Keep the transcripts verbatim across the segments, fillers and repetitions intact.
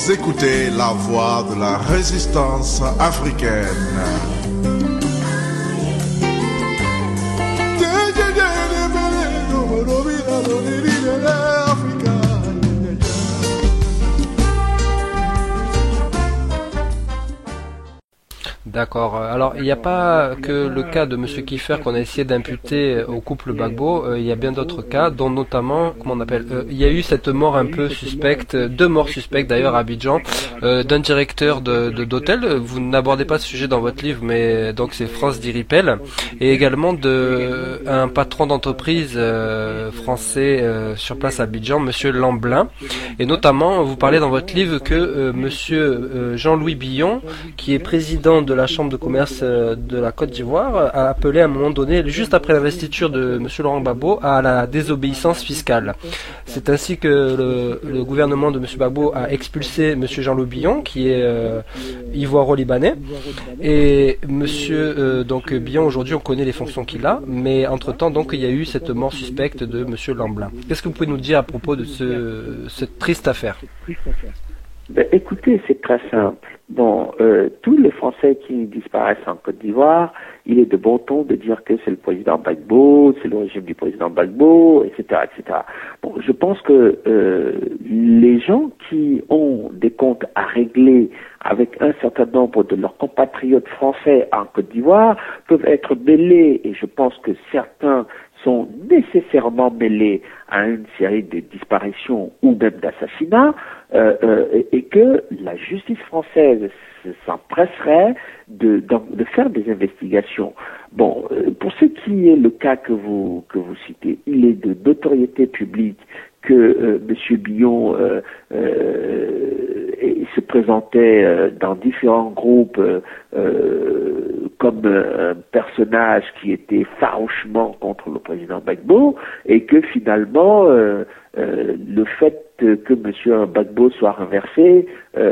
Vous écoutez la voix de la résistance africaine. D'accord. Alors, il n'y a pas que le cas de Monsieur Kiefer qu'on a essayé d'imputer au couple Gbagbo. Euh, il y a bien d'autres cas, dont notamment, comment on appelle, euh, il y a eu cette mort un peu suspecte, deux morts suspectes d'ailleurs à Abidjan, euh, d'un directeur de de- d'hôtel. Vous n'abordez pas ce sujet dans votre livre, mais donc c'est France Diripel, et également de un patron d'entreprise euh, français euh, sur place à Abidjan, Monsieur Lamblin. Et notamment, vous parlez dans votre livre que euh, Monsieur euh, Jean-Louis Billon, qui est président de la Chambre de commerce euh, de la Côte d'Ivoire, a appelé à un moment donné, juste après l'investiture de Monsieur Laurent Gbagbo, à la désobéissance fiscale. C'est ainsi que le, le gouvernement de Monsieur Gbagbo a expulsé Monsieur Jean-Louis Billon, qui est euh, ivoiro-libanais, et Monsieur euh, donc Billon, aujourd'hui, on connaît les fonctions qu'il a, mais entre-temps, donc, il y a eu cette mort suspecte de Monsieur Lamblin. Qu'est-ce que vous pouvez nous dire à propos de ce, cette triste affaire? Ben, écoutez, c'est très simple. Bon, euh, tous les Français qui disparaissent en Côte d'Ivoire, il est de bon ton de dire que c'est le président Gbagbo, c'est le régime du président Gbagbo, et cetera, et cetera. Bon, je pense que euh, les gens qui ont des comptes à régler avec un certain nombre de leurs compatriotes français en Côte d'Ivoire peuvent être mêlés, et je pense que certains sont nécessairement mêlés à une série de disparitions ou même d'assassinats, euh, euh, et, et que la justice française s'empresserait de, de, de faire des investigations. Bon, euh, pour ce qui est le cas que vous que vous citez, il est de notoriété publique que euh, Monsieur Billon euh, euh, et se présentait euh, dans différents groupes euh, euh, comme euh, un personnage qui était farouchement contre le président Gbagbo, et que finalement euh, euh, le fait que Monsieur Gbagbo soit renversé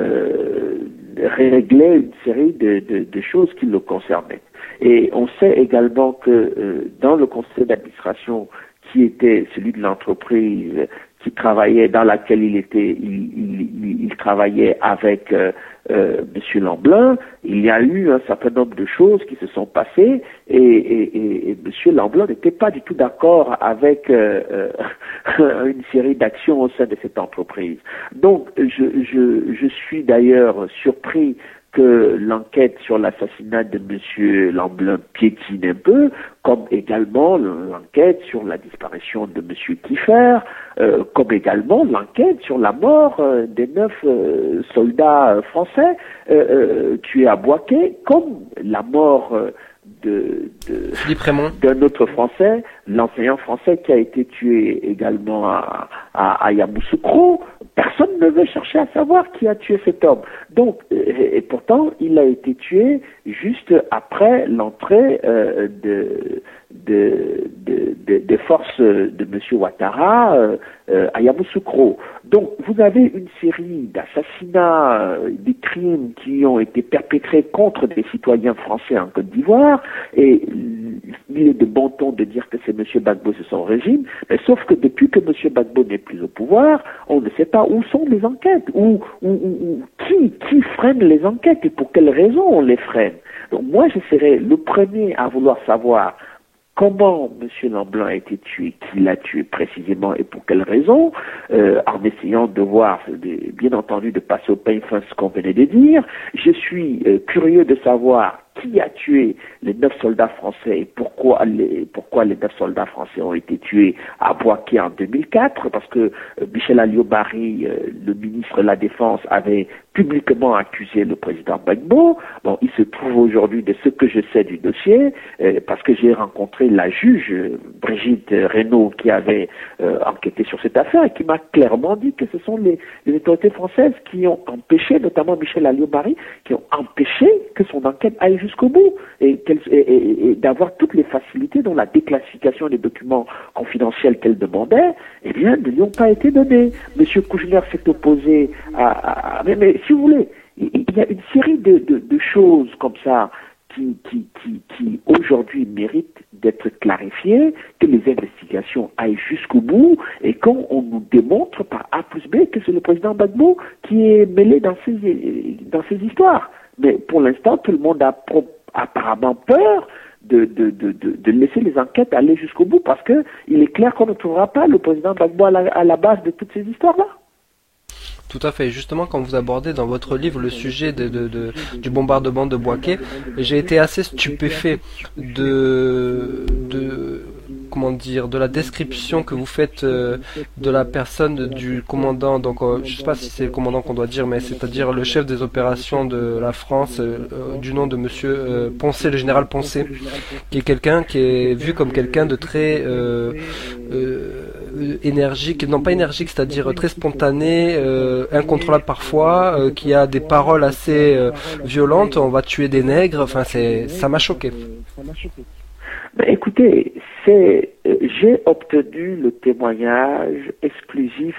euh, réglait une série de, de, de choses qui le concernaient. Et on sait également que euh, dans le conseil d'administration qui était celui de l'entreprise qui travaillait, dans laquelle il était, il, il, il travaillait avec euh, euh, Monsieur Lamblin, il y a eu un certain nombre de choses qui se sont passées, et, et, et, et Monsieur Lamblin n'était pas du tout d'accord avec euh, euh, une série d'actions au sein de cette entreprise. Donc, je, je, je suis d'ailleurs surpris que l'enquête sur l'assassinat de Monsieur Lamblin piétine un peu, comme également l'enquête sur la disparition de Monsieur Kiefer, euh, comme également l'enquête sur la mort euh, des neuf euh, soldats français euh, euh, tués à Bouaké, comme la mort euh, de, de Philippe Raymond, d'un autre Français, l'enseignant français qui a été tué également à, à, à Yamoussoukro. Personne ne veut chercher à savoir qui a tué cet homme. Donc, et, et pourtant, il a été tué juste après l'entrée euh, de, de, de, de, des forces de Monsieur Ouattara euh, euh, à Yamoussoukro. Donc, vous avez une série d'assassinats, euh, des crimes qui ont été perpétrés contre des citoyens français en Côte d'Ivoire, et il est de bon ton de dire que c'est M. Gbagbo, c'est son régime, mais sauf que depuis que M. Gbagbo n'est plus au pouvoir, on ne sait pas où sont les enquêtes, où, où, où, qui, qui freine les enquêtes et pour quelles raisons on les freine. Donc moi, je serais le premier à vouloir savoir comment M. Lamblin a été tué, qui l'a tué précisément et pour quelles raisons, euh, en essayant de voir, de, bien entendu, de passer au peigne fin ce qu'on venait de dire. Je suis euh, curieux de savoir qui a tué les neuf soldats français et pourquoi les, pourquoi les neuf soldats français ont été tués à Bouaké en deux mille quatre, parce que euh, Michel Alliot-Marie, euh, le ministre de la Défense, avait publiquement accusé le président Gbagbo. Bon, il se trouve aujourd'hui, de ce que je sais du dossier, euh, parce que j'ai rencontré la juge euh, Brigitte Reynaud qui avait euh, enquêté sur cette affaire et qui m'a clairement dit que ce sont les, les autorités françaises qui ont empêché, notamment Michel Alliot-Marie, qui ont empêché que son enquête aille jusqu'au bout et, et, et, et d'avoir toutes les facilités dont la déclassification des documents confidentiels qu'elle demandait, eh bien, ne lui ont pas été données. Monsieur Kouchner s'est opposé à... à, à mais, mais si vous voulez, il y a une série de, de, de choses comme ça qui, qui, qui, qui aujourd'hui méritent d'être clarifiées, que les investigations aillent jusqu'au bout et qu'on on nous démontre par A plus B que c'est le président Gbagbo qui est mêlé dans ces, dans ces histoires. Mais pour l'instant, tout le monde a pro- apparemment peur de, de, de, de, de laisser les enquêtes aller jusqu'au bout parce que il est clair qu'on ne trouvera pas le président Gbagbo à la, à la base de toutes ces histoires-là. Tout à fait. Justement, quand vous abordez dans votre livre le sujet de, de, de, du bombardement de Bouaké, j'ai été assez stupéfait de, de, comment dire, de la description que vous faites euh, de la personne du commandant. Donc, euh, je sais pas si c'est le commandant qu'on doit dire, mais c'est-à-dire le chef des opérations de la France, euh, euh, du nom de Monsieur euh, Poncet, le général Poncet, qui est quelqu'un qui est vu comme quelqu'un de très euh, euh, énergique, non pas énergique, c'est-à-dire très spontané, euh, incontrôlable parfois, euh, qui a des paroles assez euh, violentes. On va tuer des nègres. Enfin, c'est, ça m'a choqué. Ben, écoutez, c'est, euh, j'ai obtenu le témoignage exclusif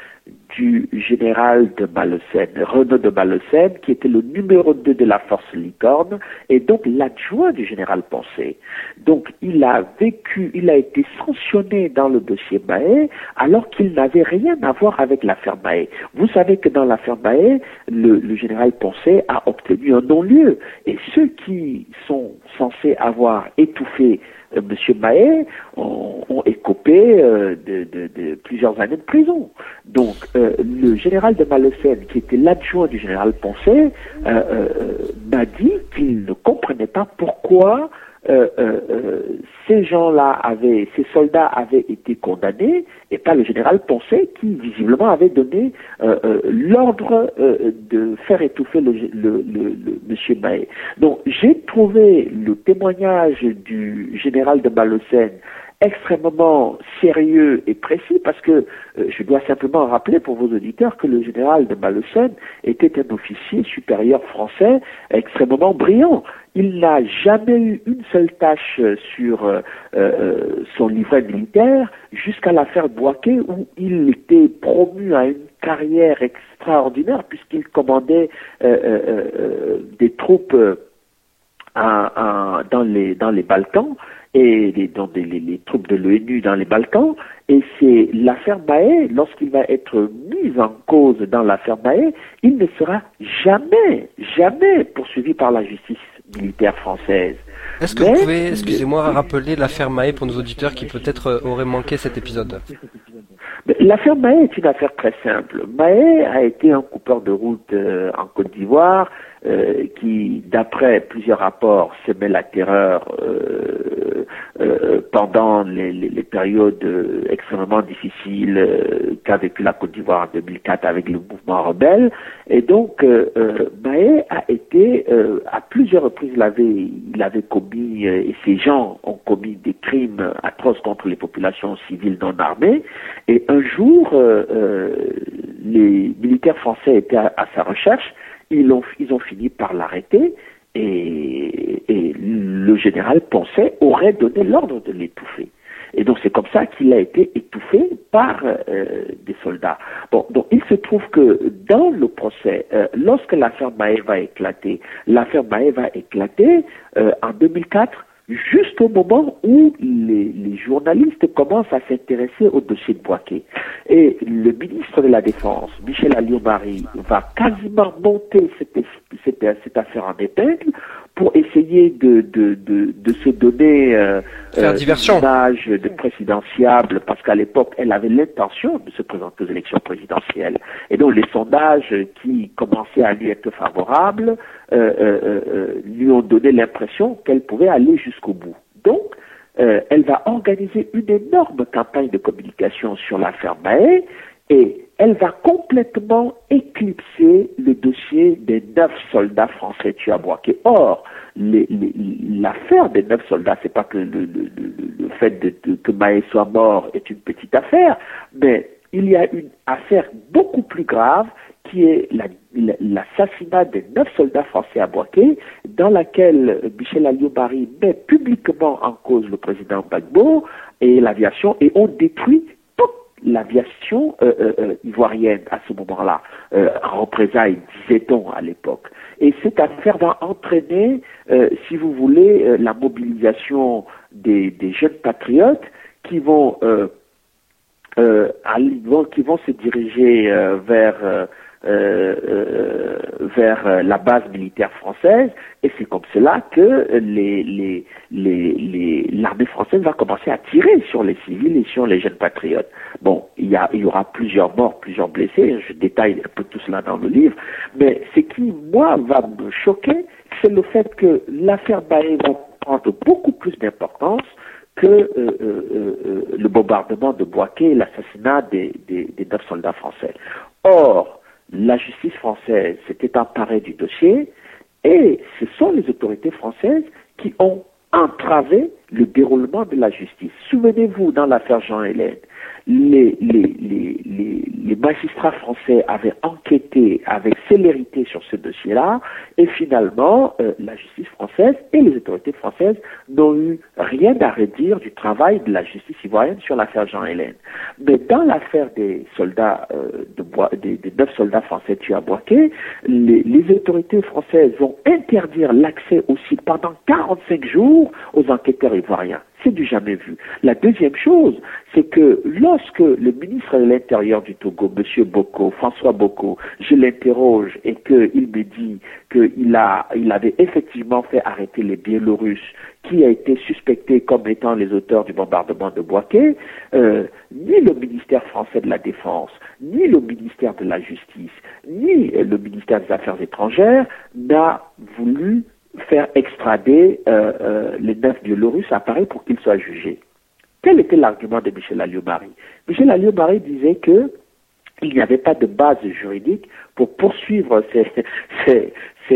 du général de Mallecène, Renaud de Mallecène, qui était le numéro deux de la force Licorne, et donc l'adjoint du général Poncet. Donc il a vécu, il a été sanctionné dans le dossier Mahé, alors qu'il n'avait rien à voir avec l'affaire Mahé. Vous savez que dans l'affaire Mahé, le, le général Poncet a obtenu un non-lieu, et ceux qui sont censés avoir étouffé euh, Monsieur Mahé ont, ont écopé euh, de, de, de plusieurs années de prison. Donc euh, le général de Mallecène, qui était l'adjoint du général Poncet, euh, euh, m'a dit qu'il ne comprenait pas pourquoi euh, euh, euh, ces gens-là avaient, ces soldats avaient été condamnés et pas le général Poncet qui visiblement avait donné euh, euh, l'ordre euh, de faire étouffer le, le, le, le monsieur Mahé. Donc j'ai trouvé le témoignage du général de Mallecène extrêmement sérieux et précis parce que euh, je dois simplement rappeler pour vos auditeurs que le général de Mallecène était un officier supérieur français extrêmement brillant. Il n'a jamais eu une seule tâche sur euh, euh, son livret militaire jusqu'à l'affaire Bouaké où il était promu à une carrière extraordinaire puisqu'il commandait euh, euh, euh, des troupes euh, à, à, dans les dans les Balkans et les, dans des, les, les troupes de l'ONU dans les Balkans, et c'est l'affaire Mahé, lorsqu'il va être mis en cause dans l'affaire Mahé, il ne sera jamais, jamais poursuivi par la justice militaire française. Est-ce que Mais, vous pouvez, excusez-moi, rappeler l'affaire Mahé pour nos auditeurs qui peut-être auraient manqué cet épisode? L'affaire Mahé est une affaire très simple. Mahé a été un coupeur de route euh, en Côte d'Ivoire euh, qui, d'après plusieurs rapports, semait la terreur euh, euh, pendant les, les, les périodes euh, extrêmement difficiles euh, qu'a vécu la Côte d'Ivoire en deux mille quatre avec le mouvement rebelle. Et donc, euh, euh, Mahé a été, euh, à plusieurs reprises, il avait, il avait commis, euh, et ces gens ont commis des crimes atroces contre les populations civiles non armées. Et un jour, euh, euh, les militaires français étaient à, à sa recherche, ils ont, ils ont fini par l'arrêter et, et le général Poncet aurait donné l'ordre de l'étouffer. Et donc c'est comme ça qu'il a été étouffé par euh, des soldats. Bon, donc il se trouve que dans le procès, euh, lorsque l'affaire Mahé va éclater, l'affaire Mahé va éclater euh, en deux mille quatre, juste au moment où les, les journalistes commencent à s'intéresser au dossier de Bouaké. Et le ministre de la Défense, Michel Alliot-Marie, va quasiment monter cette, cette, cette affaire en épingle pour essayer de, de, de, de se donner euh, Faire euh, diversion. une image de présidentiable, parce qu'à l'époque, elle avait l'intention de se présenter aux élections présidentielles. Et donc, les sondages qui commençaient à lui être favorables euh, euh, euh, lui ont donné l'impression qu'elle pouvait aller jusqu'au bout. Donc, euh, elle va organiser une énorme campagne de communication sur l'affaire Mahé, et elle va complètement éclipser le dossier des neuf soldats français tués à Bouaké. Or, les, les, l'affaire des neuf soldats, c'est pas que le, le, le, le fait de, de, que Mahé soit mort est une petite affaire, mais il y a une affaire beaucoup plus grave qui est la, la, l'assassinat des neuf soldats français à Bouaké, dans laquelle Michel Alliot-Marie met publiquement en cause le président Gbagbo et l'aviation, et on détruit l'aviation euh, euh, ivoirienne à ce moment-là, euh, en représailles, disait-on à l'époque. Et cette affaire va entraîner, euh, si vous voulez, euh, la mobilisation des, des jeunes patriotes qui vont, euh, euh, aller, qui vont se diriger euh, vers euh, Euh, euh, vers euh, la base militaire française, et c'est comme cela que les, les, les, les, l'armée française va commencer à tirer sur les civils et sur les jeunes patriotes. Bon, il y, a, il y aura plusieurs morts, plusieurs blessés, je détaille un peu tout cela dans le livre, mais ce qui, moi, va me choquer, c'est le fait que l'affaire Baé va prendre beaucoup plus d'importance que euh, euh, euh, le bombardement de Bouaké et l'assassinat des, des, des neuf soldats français. Or, la justice française s'était emparée du dossier et ce sont les autorités françaises qui ont entravé le déroulement de la justice. Souvenez-vous, dans l'affaire Jean-Hélène, les, les, les, les, les magistrats français avaient enquêté avec célérité sur ce dossier-là, et finalement, euh, la justice française et les autorités françaises n'ont eu rien à redire du travail de la justice ivoirienne sur l'affaire Jean-Hélène. Mais dans l'affaire des soldats, euh, de Bois, des, des neuf soldats français tués à Bouaké, les, les autorités françaises vont interdire l'accès au site pendant quarante-cinq jours aux enquêteurs ivoiriens. C'est du jamais vu. La deuxième chose, c'est que lorsque le ministre de l'Intérieur du Togo, M. Boko, François Boko, je l'interroge et qu'il me dit qu'il a, il avait effectivement fait arrêter les Biélorusses qui a été suspectés comme étant les auteurs du bombardement de Bouaké, euh, ni le ministère français de la Défense, ni le ministère de la Justice, ni le ministère des Affaires étrangères n'a voulu faire extrader euh, euh, les neuf Biélorusses à Paris pour qu'ils soient jugés. Quel était l'argument de Michel Alliot-Marie? Michel Alliot-Marie disait que il n'y avait pas de base juridique pour poursuivre ces, ces,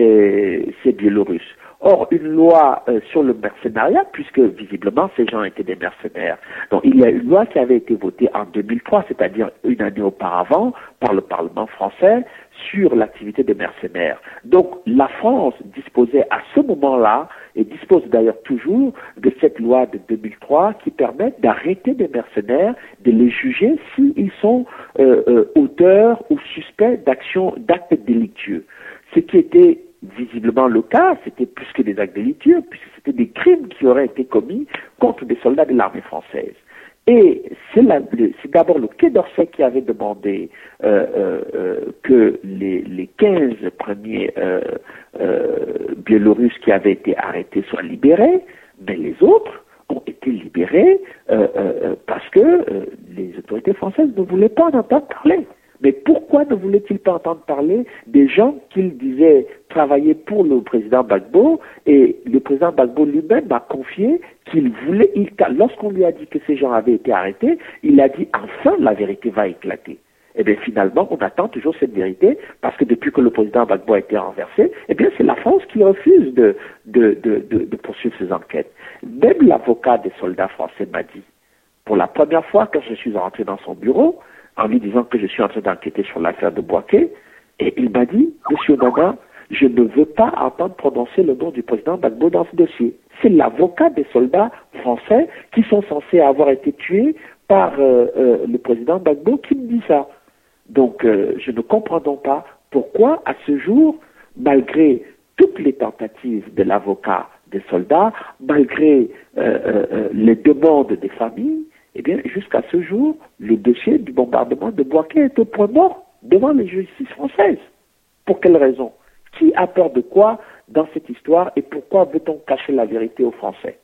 ces, ces Biélorusses. Or, une loi euh, sur le mercenariat, puisque visiblement ces gens étaient des mercenaires. Donc, il y a une loi qui avait été votée en deux mille trois, c'est-à-dire une année auparavant, par le Parlement français, sur l'activité des mercenaires. Donc, la France disposait à ce moment-là, et dispose d'ailleurs toujours, de cette loi de deux mille trois qui permet d'arrêter des mercenaires, de les juger s'ils sont euh, euh, auteurs ou suspects d'actions, d'actes délictueux. Ce qui était visiblement le cas, c'était plus que des actes délictueux, puisque c'était des crimes qui auraient été commis contre des soldats de l'armée française. Et c'est, la, le, c'est d'abord le Quai d'Orsay qui avait demandé euh, euh, que les, les quinze premiers euh, euh, Biélorusses qui avaient été arrêtés soient libérés, mais les autres ont été libérés euh, euh, parce que euh, les autorités françaises ne voulaient pas en entendre parler. Mais pourquoi ne voulait-il pas entendre parler des gens qu'il disait travailler pour le président Gbagbo, et le président Gbagbo lui-même m'a confié qu'il voulait, il, lorsqu'on lui a dit que ces gens avaient été arrêtés, il a dit enfin la vérité va éclater. Et bien finalement, on attend toujours cette vérité, parce que depuis que le président Gbagbo a été renversé, eh bien c'est la France qui refuse de, de, de, de, de poursuivre ces enquêtes. Même l'avocat des soldats français m'a dit, pour la première fois quand je suis rentré dans son bureau, en lui disant que je suis en train d'enquêter sur l'affaire de Bouaké, et il m'a dit, Monsieur Nana, je ne veux pas entendre prononcer le nom du président Gbagbo dans ce dossier. C'est l'avocat des soldats français qui sont censés avoir été tués par euh, euh, le président Gbagbo qui me dit ça. Donc, euh, je ne comprends donc pas pourquoi, à ce jour, malgré toutes les tentatives de l'avocat des soldats, malgré euh, euh, les demandes des familles, eh bien, jusqu'à ce jour, le dossier du bombardement de Bouaké est au point mort devant les justices françaises. Pour quelle raison? Qui a peur de quoi dans cette histoire, et pourquoi veut-on cacher la vérité aux Français?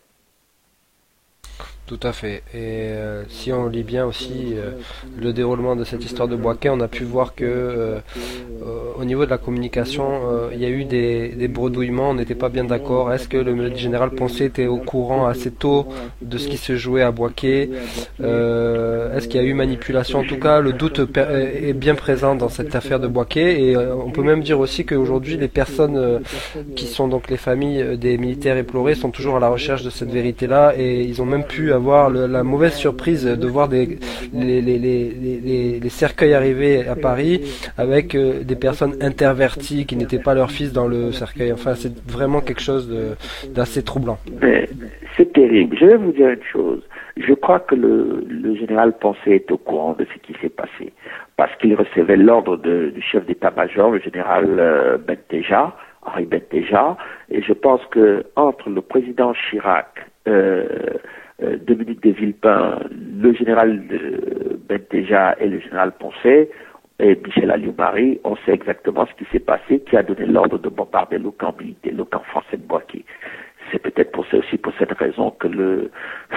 Tout à fait. Et euh, si on lit bien aussi euh, le déroulement de cette histoire de Bouaké, on a pu voir que euh, euh, au niveau de la communication, euh, il y a eu des, des bredouillements, on n'était pas bien d'accord. Est-ce que le général Poncet était au courant assez tôt de ce qui se jouait à Bouaké? euh, Est-ce qu'il y a eu manipulation? En tout cas, le doute est bien présent dans cette affaire de Bouaké, et euh, on peut même dire aussi qu'aujourd'hui, les personnes euh, qui sont donc les familles des militaires éplorés sont toujours à la recherche de cette vérité-là, et ils ont même pu avoir le, la mauvaise surprise de voir des, les, les, les, les, les cercueils arriver à Paris avec euh, des personnes interverties qui n'étaient pas leurs fils dans le cercueil. Enfin, c'est vraiment quelque chose de, d'assez troublant. Mais c'est terrible. Je vais vous dire une chose. Je crois que le, le général Poncet est au courant de ce qui s'est passé, parce qu'il recevait l'ordre de, du chef d'état-major, le général euh, Benteja, Henri Benteja, et je pense que entre le président Chirac, euh, euh, Dominique de Villepin, le général de Benteja et le général Poncet, et Michel Alliot-Marie, on sait exactement ce qui s'est passé, qui a donné l'ordre de bombarder le camp militaire, le camp français de Boaké. C'est peut-être pour ça aussi, pour cette raison, que le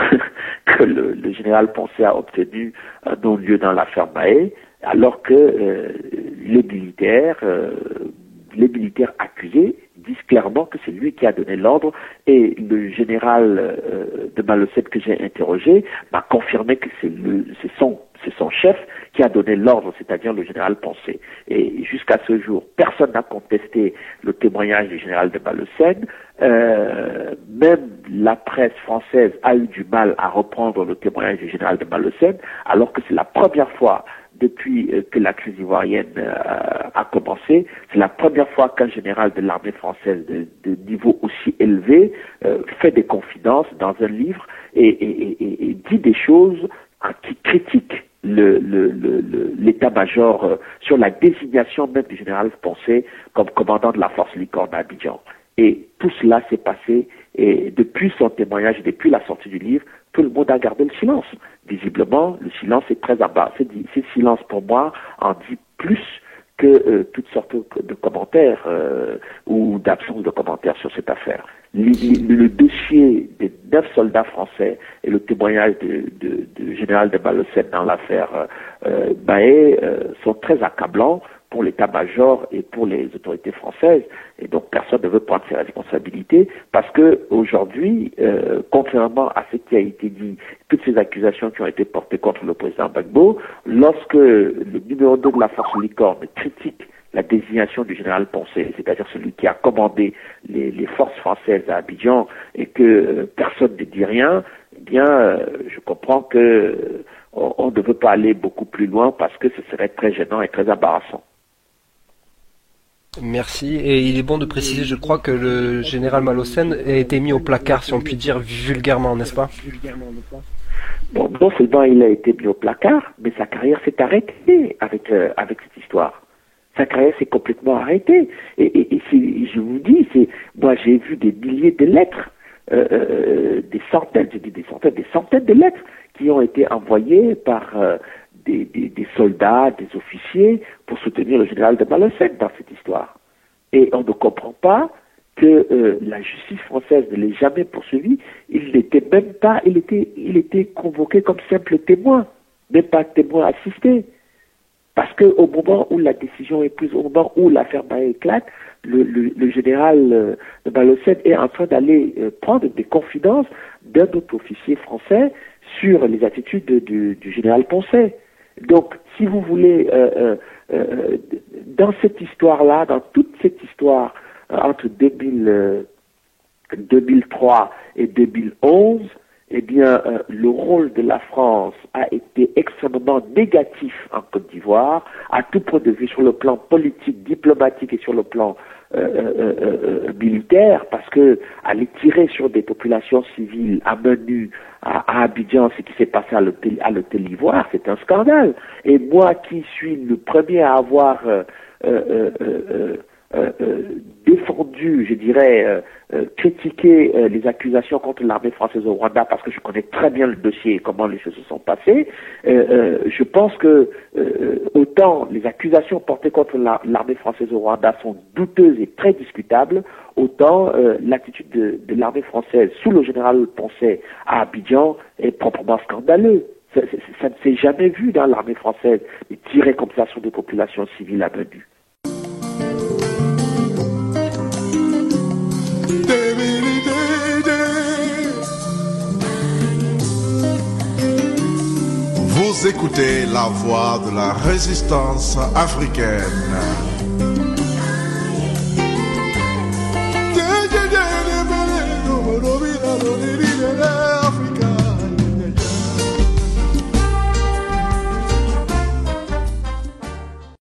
que le, le général Poncet a obtenu un non-lieu dans l'affaire Mahé, alors que euh, les militaires, euh, les militaires accusés disent clairement que c'est lui qui a donné l'ordre, et le général euh, de Malocène que j'ai interrogé m'a confirmé que c'est le, c'est son, c'est son chef qui a donné l'ordre, c'est-à-dire le général Poncet. Et jusqu'à ce jour, personne n'a contesté le témoignage du général de Malocène. Euh, même la presse française a eu du mal à reprendre le témoignage du général de Malocène, alors que c'est la première fois depuis euh, que la crise ivoirienne euh, a commencé, c'est la première fois qu'un général de l'armée française de, de niveau aussi élevé euh, fait des confidences dans un livre et, et, et, et dit des choses hein, qui critiquent le, le, le, le, l'état-major euh, sur la désignation même du général Poncet comme commandant de la force licorne à Abidjan. Et tout cela s'est passé, et depuis son témoignage, depuis la sortie du livre, tout le monde a gardé le silence. Visiblement, le silence est très abat. Ce silence, pour moi, en dit plus que euh, toutes sortes de commentaires euh, ou d'absence de commentaires sur cette affaire. Le, le, le dossier des neuf soldats français et le témoignage du de, de, de général de Malocène dans l'affaire euh, Mahé euh, sont très accablants pour l'état-major et pour les autorités françaises, et donc personne ne veut prendre ses responsabilités, parce que aujourd'hui, euh, contrairement à ce qui a été dit, toutes ces accusations qui ont été portées contre le président Gbagbo, lorsque le numéro deux de la force licorne critique la désignation du général Poncet, c'est-à-dire celui qui a commandé les, les forces françaises à Abidjan, et que euh, personne ne dit rien, eh bien, euh, je comprends que euh, on, on ne veut pas aller beaucoup plus loin, parce que ce serait très gênant et très embarrassant. Merci. Et il est bon de préciser, je crois, que le général Malocène a été mis au placard, si on peut dire vulgairement, n'est-ce pas? Bon, non seulement il a été mis au placard, mais sa carrière s'est arrêtée avec, euh, avec cette histoire. Sa carrière s'est complètement arrêtée. Et, et, et c'est, je vous dis, c'est, moi j'ai vu des milliers de lettres, euh, euh, des centaines, je dis des centaines, des centaines de lettres qui ont été envoyées par euh, Des, des, des soldats, des officiers, pour soutenir le général de Malocène dans cette histoire. Et on ne comprend pas que euh, la justice française ne l'ait jamais poursuivi. Il n'était même pas, il était, il était convoqué comme simple témoin, même pas témoin assisté. Parce qu'au moment où la décision est prise, au moment où l'affaire Mahé éclate, le, le, le général euh, de Malocène est en train d'aller euh, prendre des confidences d'un autre officier français sur les attitudes de, de, du général Poncet. Donc, si vous voulez, euh, euh, euh, dans cette histoire-là, dans toute cette histoire euh, entre deux mille, euh, deux mille trois et deux mille onze, eh bien, euh, le rôle de la France a été extrêmement négatif en Côte d'Ivoire, à tout point de vue sur le plan politique, diplomatique et sur le plan euh, euh, euh, militaire, parce que aller tirer sur des populations civiles à main nue à, à Abidjan, ce qui s'est passé à l'hôtel, à l'hôtel Ivoire, c'est un scandale. Et moi qui suis le premier à avoir euh, euh, euh, euh, Euh, euh, défendu, je dirais, euh, euh, critiqué euh, les accusations contre l'armée française au Rwanda, parce que je connais très bien le dossier et comment les choses se sont passées. Euh, euh, je pense que euh, autant les accusations portées contre la, l'armée française au Rwanda sont douteuses et très discutables, autant euh, l'attitude de, de l'armée française sous le général Poncet à Abidjan est proprement scandaleux. Ça, ça, ça ne s'est jamais vu dans l'armée française de tirer comme ça sur des populations civiles à main nue. Vous écoutez la voix de la résistance africaine.